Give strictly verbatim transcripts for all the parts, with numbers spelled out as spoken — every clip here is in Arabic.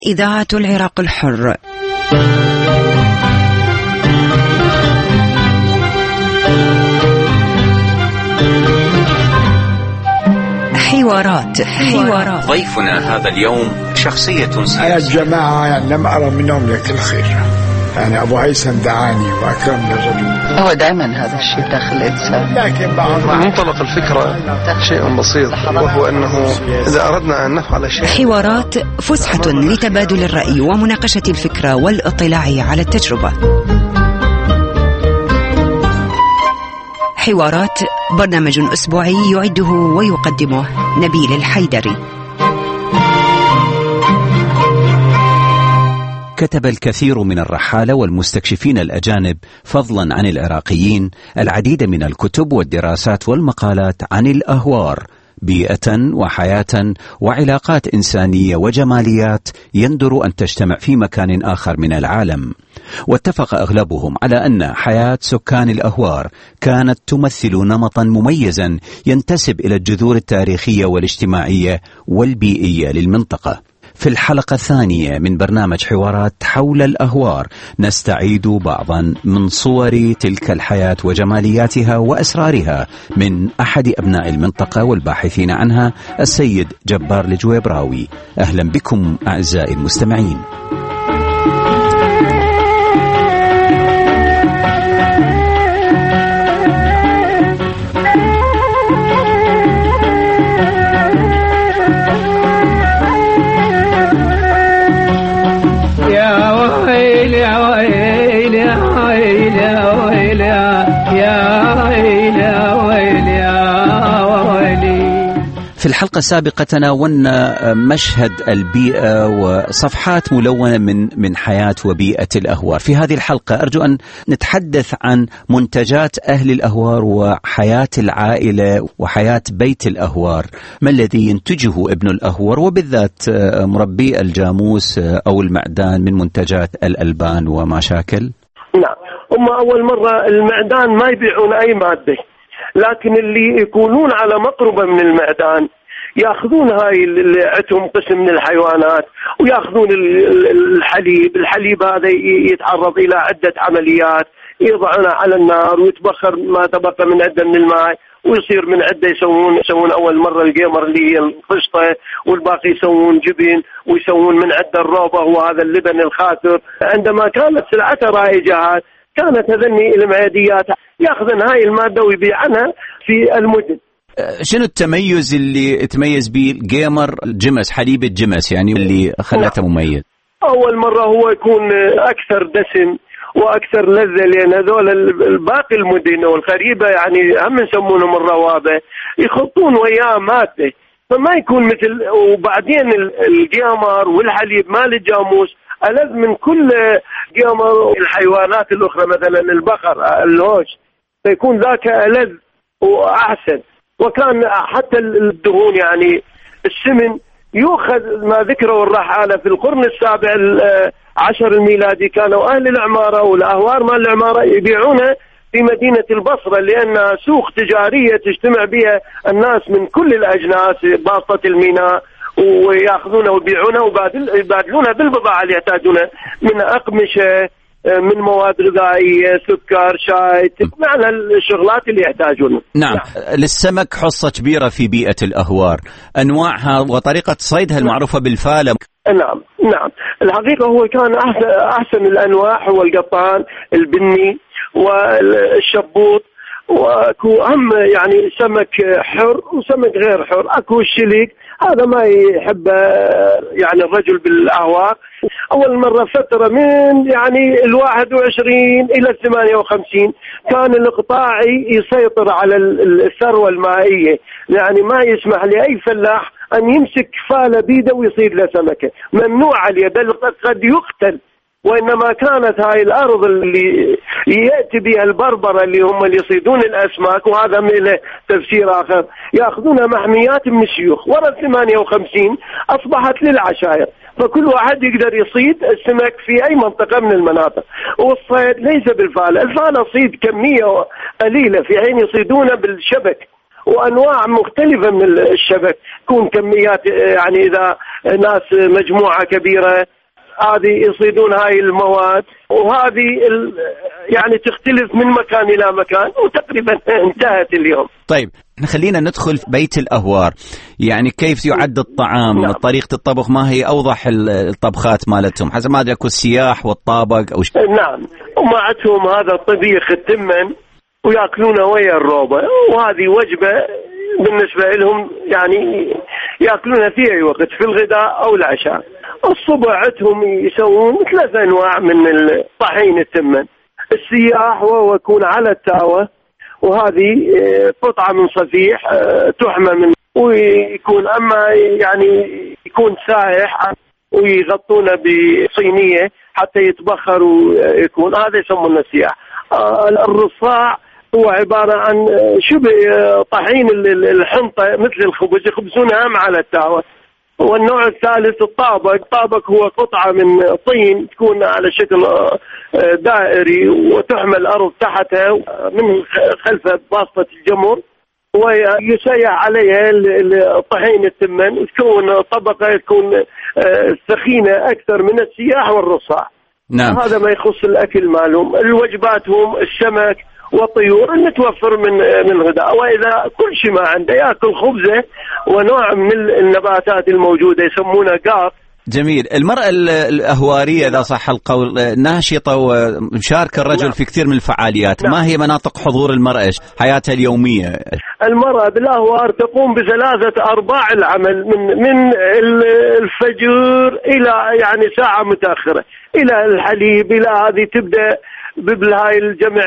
إذاعة العراق الحر. حوارات حوارات ضيفنا هذا اليوم شخصية سياسية. أنا الجماعة يعني لم أرى منهم لك الخير، يعني أبو هيثم دعاني وأكرمني الرجل. هو دائما هذا الشيء داخل الإنسان، لكن بعض منطلق الفكرة شيء بسيط، وهو أنه إذا أردنا أن نفعل شيء. حوارات فسحة لتبادل الرأي ومناقشة الفكرة والاطلاع على التجربة. حوارات برنامج أسبوعي يعده ويقدمه نبيل الحيدري. كتب الكثير من الرحالة والمستكشفين الأجانب فضلا عن العراقيين العديد من الكتب والدراسات والمقالات عن الأهوار، بيئة وحياة وعلاقات إنسانية وجماليات يندر أن تجتمع في مكان آخر من العالم. واتفق أغلبهم على أن حياة سكان الأهوار كانت تمثل نمطا مميزا ينتسب إلى الجذور التاريخية والاجتماعية والبيئية للمنطقة. في الحلقة الثانية من برنامج حوارات حول الأهوار نستعيد بعضا من صور تلك الحياة وجمالياتها وأسرارها من أحد أبناء المنطقة والباحثين عنها، السيد جبار الجويبراوي. أهلا بكم أعزائي المستمعين. في الحلقة السابقة تناولنا مشهد البيئة وصفحات ملونة من من حياة وبيئة الأهوار. في هذه الحلقة أرجو أن نتحدث عن منتجات أهل الأهوار وحياة العائلة وحياة بيت الأهوار. ما الذي ينتجه ابن الأهوار وبالذات مربي الجاموس أو المعدان من منتجات الألبان ومشاكل؟ نعم، هم أول مرة المعدان ما يبيعون أي مادة، لكن اللي يكونون على مقربة من المعدان ياخذون هاي اللي عندهم قسم من الحيوانات وياخذون الحليب. الحليب هذا يتعرض إلى عدة عمليات، يضعونه على النار ويتبخر ما تبقى من عدة من الماء، ويصير من عدة يسوون يسوون أول مرة الجيمر اللي هي القشطة، والباقي يسوون جبن، ويسوون من عدة الروبة وهذا اللبن الخاثر. عندما كانت سلعتها رائجة كانت هذني المعاديات ياخذن هاي المادة ويبيعنها في المدن. شنو التميز اللي تميز به الجيمر الجمس، حليب الجمس يعني اللي خلته مميز؟ أول مرة هو يكون أكثر دسم وأكثر لذة، لأن هذول الباقي المدن والقريبة يعني هم نسمونهم الروابة يخلطون وياه مادة فما يكون مثل. وبعدين الجيمر والحليب مال الجاموس ألذ من كل جيمر الحيوانات الأخرى، مثلا البقر اللوش فيكون ذاك ألذ وأحسن. وكان حتى الدهون يعني السمن يؤخذ ما ذكره الرحالة في القرن السابع عشر الميلادي، كانوا أهل العمارة والأهوار مال العمارة يبيعونه في مدينة البصرة، لأنها سوق تجارية تجتمع بها الناس من كل الأجناس باسطة الميناء، ويأخذونه ويبيعونه ويبادلونه بالبضاعة اللي يحتاجونها من أقمشة، من مواد غذائية، سكر، شاي، معنى الشغلات اللي يحتاجونها. نعم. نعم. للسمك حصة كبيرة في بيئة الأهوار، أنواعها وطريقة صيدها المعروفة بالفالة. نعم نعم، الحقيقة هو كان أحسن, أحسن الأنواع هو القطان البني والشبوط، واكو هم يعني سمك حر وسمك غير حر. اكو الشليك هذا ما يحب يعني الرجل بالأهوار. أول مرة فترة من يعني الواحد وعشرين إلى الثمانية وخمسين كان الإقطاعي يسيطر على الثروة المائية، يعني ما يسمح لأي فلاح أن يمسك فالة بيده ويصيد له سمكة، ممنوع عليه، بل قد يقتل. وإنما كانت هاي الأرض اللي يأتي بها البربرة اللي هم اللي يصيدون الأسماك، وهذا من له تفسير آخر، يأخذونها محميات من الشيوخ. ورا ثمانية وخمسين أصبحت للعشائر، فكل واحد يقدر يصيد السمك في أي منطقة من المناطق. والصيد ليس بالفالة، الفالة صيد كمية قليلة، في حين يصيدونه بالشبك وأنواع مختلفة من الشبك، تكون كميات يعني إذا ناس مجموعة كبيرة هذه يصيدون هاي المواد، وهذه يعني تختلف من مكان إلى مكان، وتقريبا انتهت اليوم. طيب خلينا ندخل في بيت الأهوار، يعني كيف يعد الطعام؟ نعم. طريقة الطبخ ما هي أوضح الطبخات مالتهم حسب ما أدرك السياح والطابق أو شيء؟ نعم، ومعتهم هذا الطبيخ التمن ويأكلونه ويا الروبة، وهذه وجبة بالنسبة لهم يعني يأكلونها في أي وقت، في الغداء أو العشاء. الصبح عندهم يسوون ثلاث أنواع من الطحين التمن. السياح وهو يكون على التاوة، وهذه قطعة من صفيح تحمى من، ويكون أما يعني يكون سايح ويغطونه بصينية حتى يتبخر ويكون، هذا يسمونه السياح. الرصاع هو عبارة عن شبه طحين الحنطة مثل الخبز، يخبزونها هم على التاوة. والنوع الثالث الطابق. الطابق هو قطعة من طين تكون على شكل دائري وتحمل الأرض تحتها من خلفها بواسطة الجمر، ويسيح عليها الطحين التمن، وتكون طبقة تكون ثخينة أكثر من السياح والرصاع. نعم. هذا ما يخص الأكل مالهم. الوجباتهم السمك والطيور نتوفر من من الغداء، وإذا كل شيء ما عنده يأكل خبزة ونوع من النباتات الموجودة يسمونها قاط. جميل. المرأة الأهوارية إذا صح القول ناشطة ومشاركة الرجل نعم. في كثير من الفعاليات. نعم. ما هي مناطق حضور المرأة حياتها اليومية؟ المرأة بالأهوار تقوم بثلاثة أرباع العمل من من الفجر إلى يعني ساعة متأخرة، إلى الحليب، إلى هذه تبدأ بهاي الجمع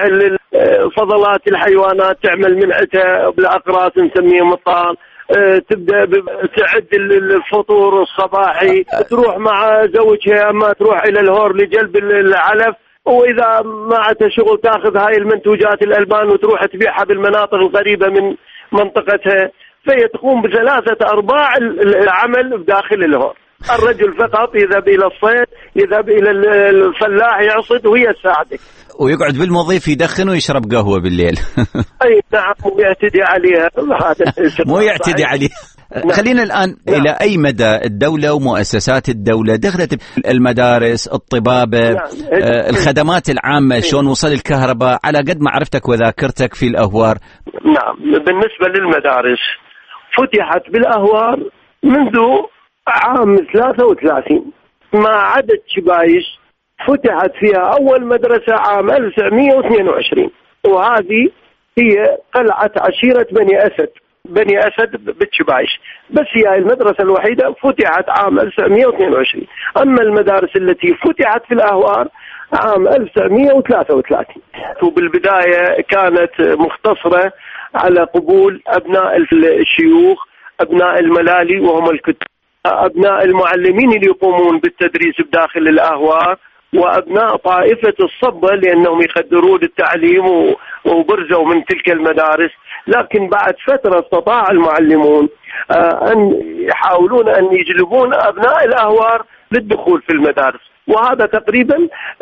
فضلات الحيوانات، تعمل منعتها بالأقراص نسميهم الطعام، تبدأ تعد الفطور الصباحي، تروح مع زوجها أما تروح إلى الهور لجلب العلف، وإذا ما عندها شغل تأخذ هاي المنتوجات الألبان وتروح تبيعها بالمناطق القريبة من منطقتها. فهي تقوم بثلاثة أرباع العمل بداخل الهور. الرجل فقط يذهب إلى الصيد، يذهب إلى الفلاح يعصد وهي تساعده، ويقعد بالمضيف يدخن ويشرب قهوة بالليل. أي نعم، ويعتدي عليها. مو يعتدي عليها. نعم. خلينا الآن نعم. إلى أي مدى الدولة ومؤسسات الدولة دخلت المدارس، الطبابة، نعم. آه الخدمات العامة، شلون وصل الكهرباء على قد معرفتك وذاكرتك في الأهوار؟ نعم، بالنسبة للمدارس فتحت بالأهوار منذ عام ثلاثة وثلاثين مع عدد شبايش، فتحت فيها أول مدرسة عام ألف وتسعمئة واثنين وعشرين، وهذه هي قلعة عشيرة بني أسد بني أسد بالشبايش، بس هي المدرسة الوحيدة فتحت عام ألف وتسعمئة واثنين وعشرين. أما المدارس التي فتحت في الأهوار عام ألف وتسعمئة وثلاثة وثلاثين، وبالبداية كانت مختصرة على قبول أبناء الشيوخ، أبناء الملالي وهم الكتاب، أبناء المعلمين اللي يقومون بالتدريس بداخل الأهوار، وأبناء طائفة الصبة لأنهم يقدرون التعليم وبرزوا من تلك المدارس. لكن بعد فترة استطاع المعلمون أن يحاولون أن يجلبون أبناء الأهوار للدخول في المدارس، وهذا تقريبا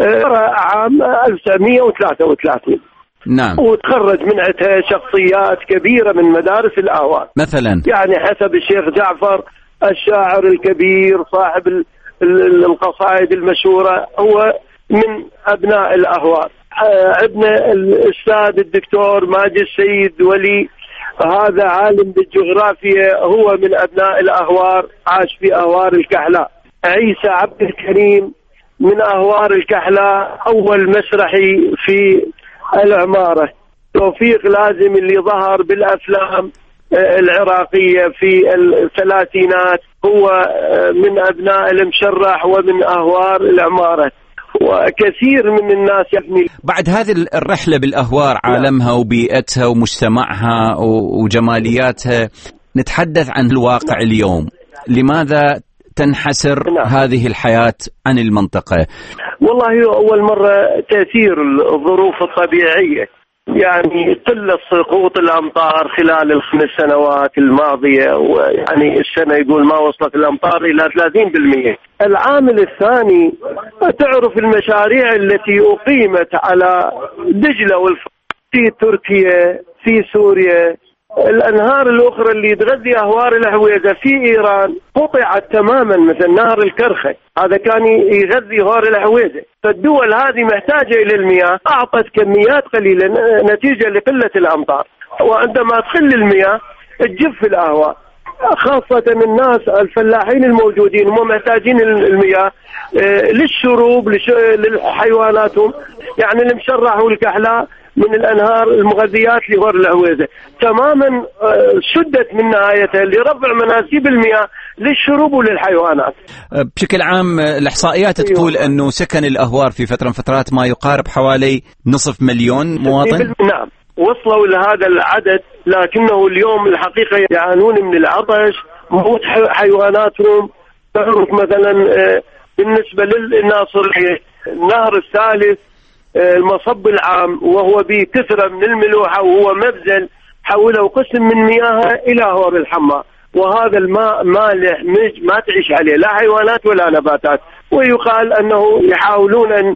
عام ألف وتسعمئة وثلاثة وثلاثين. نعم. وتخرج من عندها شخصيات كبيرة من مدارس الأهوار، مثلا يعني حسب الشيخ جعفر الشاعر الكبير صاحب القصائد المشهورة هو من أبناء الأهوار. عندنا الأستاذ الدكتور ماجد السيد ولي، هذا عالم بالجغرافيا، هو من أبناء الأهوار، عاش في أهوار الكحلاء. عيسى عبد الكريم من أهوار الكحلاء، أول مسرحي في العمارة. توفيق لازم اللي ظهر بالأفلام العراقية في الثلاثينات هو من أبناء المشرح ومن أهوار العمارة، وكثير من الناس يبني. بعد هذه الرحلة بالأهوار، عالمها وبيئتها ومجتمعها وجمالياتها، نتحدث عن الواقع اليوم. لماذا تنحسر نعم. هذه الحياة عن المنطقة؟ والله أول مرة تأثير الظروف الطبيعية، يعني قلة سقوط الأمطار خلال الخمس سنوات الماضية، ويعني السنة يقول ما وصلت الأمطار إلى ثلاثين بالمئة. العامل الثاني تعرف المشاريع التي أقيمت على دجلة والفرات في تركيا، في سوريا، الأنهار الأخرى اللي تغذي أهوار الأهويزة في إيران قطعت تماما، مثل نهر الكرخة هذا كان يغذي أهوار الأهويزة. فالدول هذه محتاجة إلى المياه، أعطت كميات قليلة نتيجة لقلة الأمطار، وعندما تقل المياه تجف الأهواء، خاصة الناس الفلاحين الموجودين هم محتاجين المياه للشروب لحيواناتهم، يعني المشرح والكحلاء من الأنهار المغذيات لهور الأهويزة تماما شدت من نهايتها لرفع مناسيب المياه للشروب وللحيوانات. بشكل عام الإحصائيات تقول أنه سكن الأهوار في فترة من فترات ما يقارب حوالي نصف مليون مواطن. نعم وصلوا لهذا العدد، لكنه اليوم الحقيقة يعانون من العطش، موت حيواناتهم. تعرف مثلا بالنسبة للناصرية النهر الثالث المصب العام وهو بكثرة من الملوحة وهو مبذل حولوا قسم من مياهه إلى هور الحماء، وهذا الماء مالح ما تعيش عليه لا حيوانات ولا نباتات، ويقال أنه يحاولون أن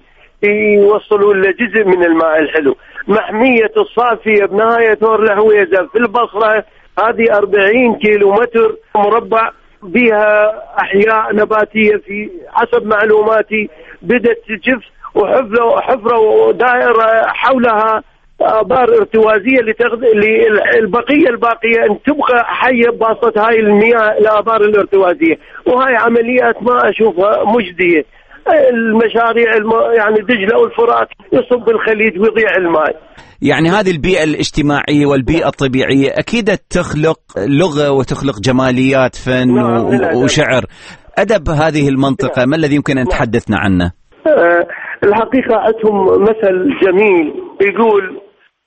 يوصلوا لجزء من الماء الحلو. محمية الصافية بنهاية هور الأهويزة في البصرة هذه أربعين كيلو متر مربع، بها أحياء نباتية في حسب معلوماتي بدأت تجف، وحفروا حفروا دائرة حولها آبار ارتوازية لتغذي للبقية الباقية أن تبقى حية بواسطة هاي المياه الآبار الارتوازية، وهاي عمليات ما أشوفها مجدية. المشاريع الم... يعني دجلة والفرات يصب الخليج ويضيع الماء. يعني هذه البيئة الاجتماعية والبيئة الطبيعية أكيد تخلق لغة وتخلق جماليات فن و... وشعر. أدب هذه المنطقة ما الذي يمكن أن تحدثنا عنه؟ أه الحقيقة عندهم مثل جميل يقول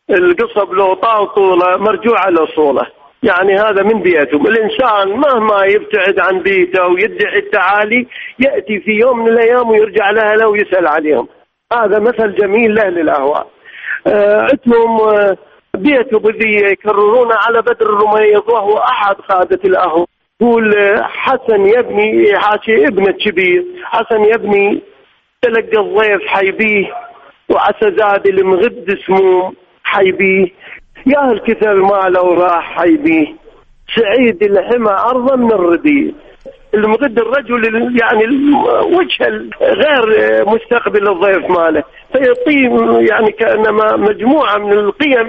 القصب لو طال طوله مرجوع لصوله، يعني هذا من بيئتهم. الإنسان مهما يبتعد عن بيئته ويدعي التعالي يأتي في يوم من الأيام ويرجع لها لو يسأل عليهم. هذا مثل جميل له للأهواء. أه عندهم أه بيئته بذية يكررون على بدر الرميض وهو أحد قادة الأهواء. يقول حسن يبني حاشي ابن الكبير، حسن يبني تلقى الضيف حيبيه، وعسى زاد المغد سموم حيبيه، يا الكثر ما لو راح حيبيه، سعيد الحمى أرضا من الردي. المغد الرجل يعني وجه غير مستقبل الضيف ماله، فيطيب يعني كأنما مجموعة من القيم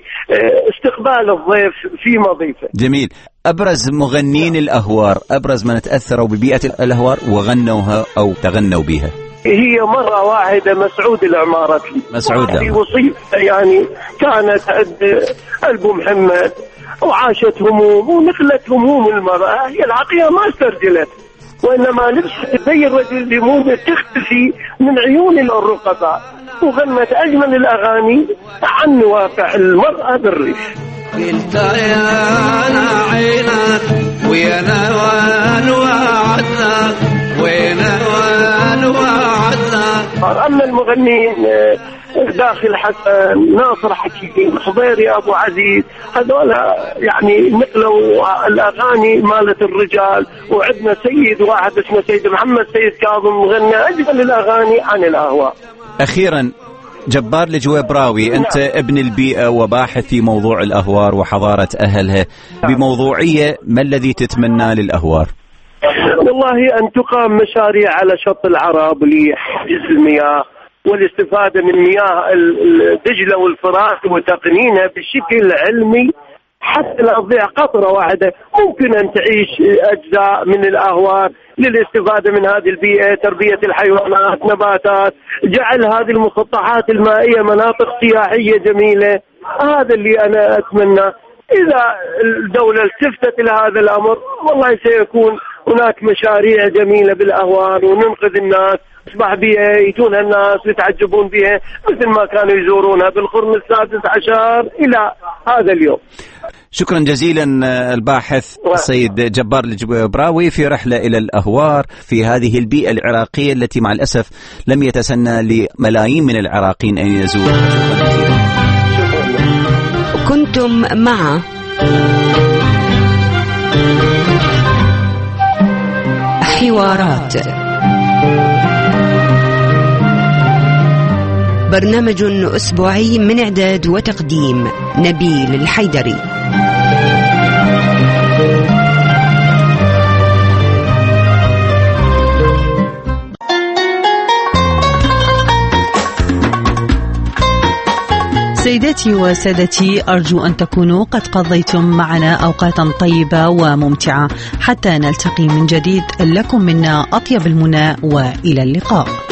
لاستقبال الضيف في مضيفه. جميل. أبرز مغنين الأهوار، أبرز من تأثروا ببيئة الأهوار وغنوها أو تغنوا بها؟ هي مرة واحدة مسعود العمارة. مسعود وصيف يعني كانت قلب محمد وعاشت هموم ونقلت هموم المرأة، هي الحقيقة ما استرجلت وإنما لبست زي الرجل لمومة تختفي من عيون الرقباء، وغنت أجمل الأغاني عن واقع المرأة بالريف. قلت يا عينك ويا نوال وعدنا وينوال وعدنا. أما المغنيين داخل حسن ناصر حكيم خضيري أبو عزيز هذول يعني نقلوا الأغاني مالت الرجال، وعندنا سيد واحد اسمه سيد محمد سيد كاظم غنى أجمل الأغاني عن الأهواء. أخيرا جبار الجويبراوي، أنت ابن البيئة وباحث في موضوع الأهوار وحضارة أهلها، بموضوعية ما الذي تتمنى للأهوار؟ والله أن تقام مشاريع على شط العرب لحجز المياه والاستفادة من مياه دجلة والفرات وتقنينها بشكل علمي حتى لا تضيع قطرة واحدة. ممكن أن تعيش أجزاء من الأهوار للاستفادة من هذه البيئة، تربية الحيوانات، نباتات، جعل هذه المسطحات المائية مناطق سياحية جميلة. هذا اللي أنا أتمنى. إذا الدولة التفتت إلى هذا الأمر والله سيكون هناك مشاريع جميلة بالأهوار وننقذ الناس، أصبح بها يتونها الناس ويتعجبون بها مثل ما كانوا يزورونها بالقرن السادس عشر إلى هذا اليوم. شكرا جزيلا الباحث السيد جبار الجويبراوي في رحلة إلى الأهوار في هذه البيئة العراقية التي مع الأسف لم يتسنى لملايين من العراقيين أن يزوروا. كنتم مع حوارات، برنامج أسبوعي من إعداد وتقديم نبيل الحيدري. سيداتي وسادتي، أرجو أن تكونوا قد قضيتم معنا أوقاتا طيبة وممتعة. حتى نلتقي من جديد، لكم منا أطيب المنى وإلى اللقاء.